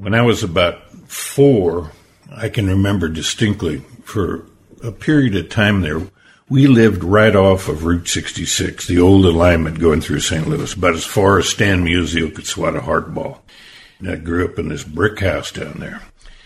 When I was about 4, I can remember distinctly, for a period of time there, we lived right off of Route 66, the old alignment going through St. Louis, about as far as Stan Musial could swat a hardball. And I grew up in this brick house down there.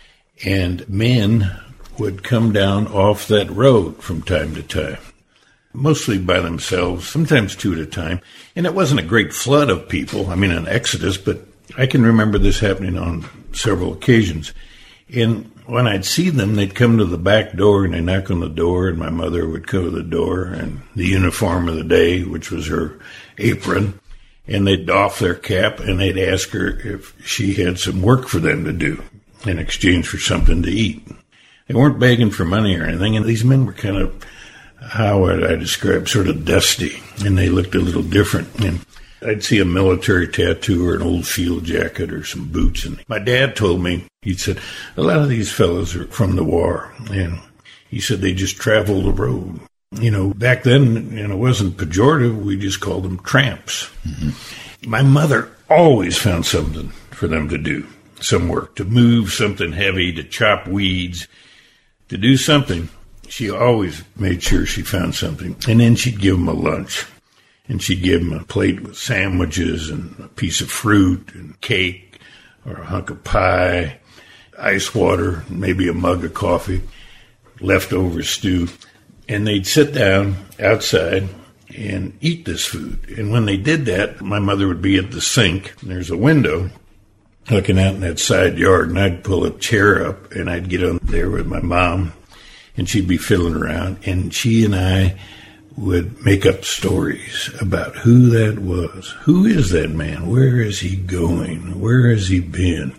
And men would come down off that road from time to time, mostly by themselves, sometimes 2 at a time. And it wasn't a great flood of people, an exodus, but I can remember this happening on several occasions. And when I'd see them, they'd come to the back door and they'd knock on the door, and my mother would go to the door and the uniform of the day, which was her apron, and they'd doff their cap and they'd ask her if she had some work for them to do in exchange for something to eat. They weren't begging for money or anything, and these men were kind of, how would I describe, sort of dusty, and they looked a little different. And I'd see a military tattoo or an old field jacket or some boots. And my dad told me, he said, a lot of these fellows are from the war. And he said they just travel the road. Back then, it wasn't pejorative. We just called them tramps. Mm-hmm. My mother always found something for them to do, some work, to move something heavy, to chop weeds, to do something. She always made sure she found something. And then she'd give them a lunch. And she'd give them a plate with sandwiches and a piece of fruit and cake or a hunk of pie, ice water, maybe a mug of coffee, leftover stew. And they'd sit down outside and eat this food. And when they did that, my mother would be at the sink. And there's a window looking out in that side yard. And I'd pull a chair up and I'd get on there with my mom. And she'd be fiddling around. And she and I would make up stories about who that was. Who is that man? Where is he going? Where has he been?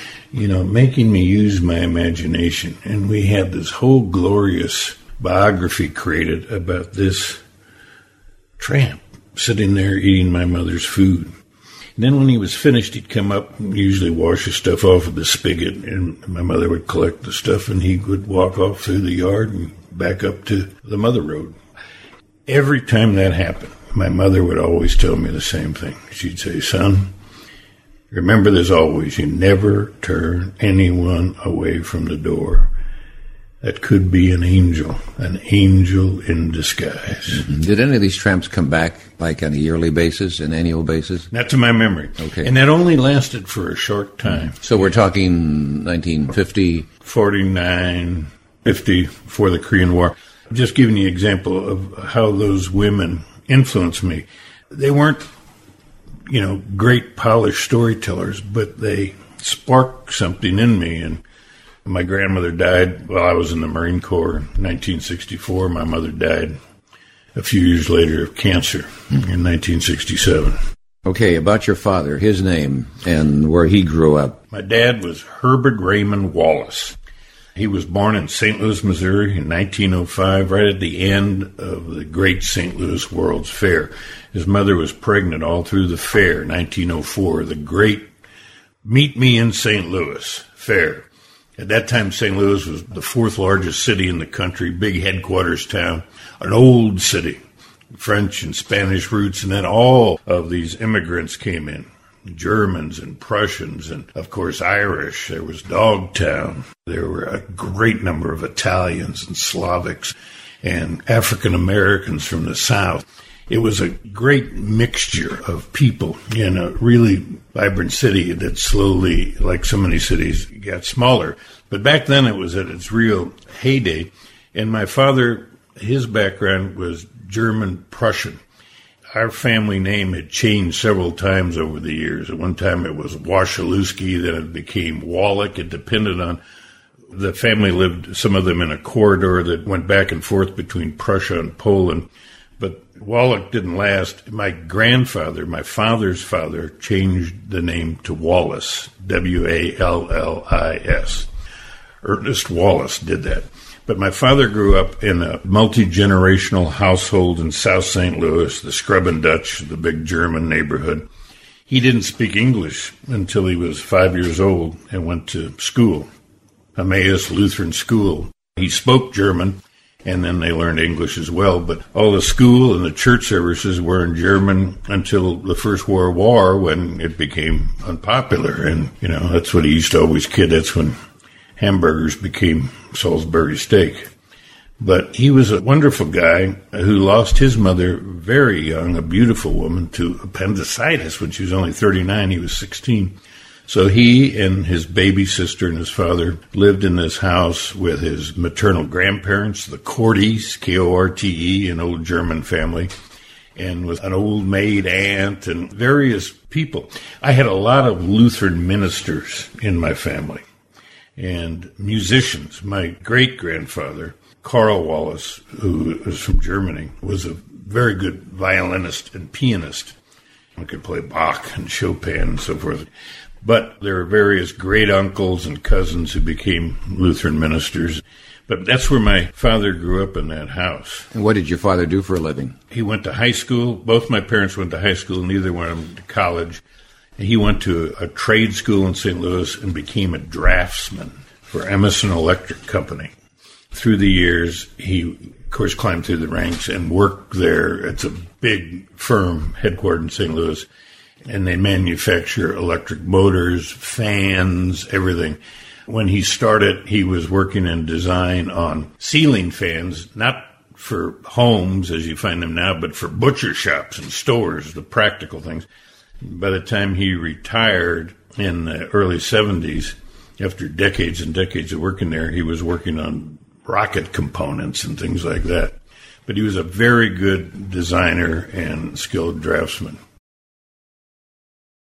Making me use my imagination. And we had this whole glorious biography created about this tramp sitting there eating my mother's food. And then when he was finished, he'd come up and usually wash his stuff off of the spigot, and my mother would collect the stuff, and he would walk off through the yard and back up to the mother road. Every time that happened, my mother would always tell me the same thing. She'd say, son, remember this always, you never turn anyone away from the door. That could be an angel in disguise. Mm-hmm. Did any of these tramps come back, like on a yearly basis, an annual basis? Not to my memory. Okay. And that only lasted for a short time. So we're talking 1950? 49, 50, before the Korean War. Just giving you an example of how those women influenced me. They weren't, great polished storytellers, but they sparked something in me. And my grandmother died while I was in the Marine Corps in 1964. My mother died a few years later of cancer in 1967. Okay, about your father, his name, and where he grew up. My dad was Herbert Raymond Wallace. He was born in St. Louis, Missouri in 1905, right at the end of the Great St. Louis World's Fair. His mother was pregnant all through the fair, 1904, the great Meet Me in St. Louis fair. At that time, St. Louis was the 4th largest city in the country, big headquarters town, an old city, French and Spanish roots, and then all of these immigrants came in. Germans and Prussians and, of course, Irish. There was Dogtown. There were a great number of Italians and Slavics and African Americans from the South. It was a great mixture of people in a really vibrant city that slowly, like so many cities, got smaller. But back then it was at its real heyday. And my father, his background was German-Prussian. Our family name had changed several times over the years. At one time it was Wasilewski, then it became Wallach. It depended on the family lived, some of them in a corridor that went back and forth between Prussia and Poland. But Wallach didn't last. My grandfather, my father's father, changed the name to Wallace, W-A-L-L-I-S. Ernest Wallace did that. But my father grew up in a multi-generational household in South St. Louis, the Scrub and Dutch, the big German neighborhood. He didn't speak English until he was 5 years old and went to school, Emmaus Lutheran School. He spoke German, and then they learned English as well. But all the school and the church services were in German until the First World War, when it became unpopular. And, that's what he used to always kid. That's when hamburgers became Salisbury steak. But he was a wonderful guy who lost his mother very young, a beautiful woman, to appendicitis when she was only 39. He was 16. So he and his baby sister and his father lived in this house with his maternal grandparents, the Kortes, Korte, an old German family, and with an old maid aunt and various people. I had a lot of Lutheran ministers in my family and musicians. My great-grandfather, Karl Wallace, who was from Germany, was a very good violinist and pianist. I could play Bach and Chopin and so forth. But there are various great uncles and cousins who became Lutheran ministers. But that's where my father grew up, in that house. And what did your father do for a living? He went to high school. Both my parents went to high school. Neither one of them to college. He went to a trade school in St. Louis and became a draftsman for Emerson Electric Company. Through the years, he, of course, climbed through the ranks and worked there. It's a big firm headquartered in St. Louis. And they manufacture electric motors, fans, everything. When he started, he was working in design on ceiling fans, not for homes as you find them now, but for butcher shops and stores, the practical things. By the time he retired in the early 70s, after decades and decades of working there, he was working on rocket components and things like that. But he was a very good designer and skilled draftsman.